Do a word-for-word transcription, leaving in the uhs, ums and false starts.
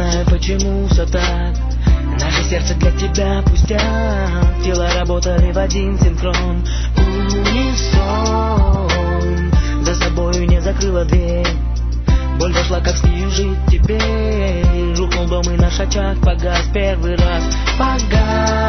знаю, почему все так. Наше сердце для тебя пустяк. Тела работали в один синхрон. Унисон. За собою не закрыла дверь. Боль дошла, как с ней жить теперь. Рухнул дом и наш очаг погас первый раз. Погас.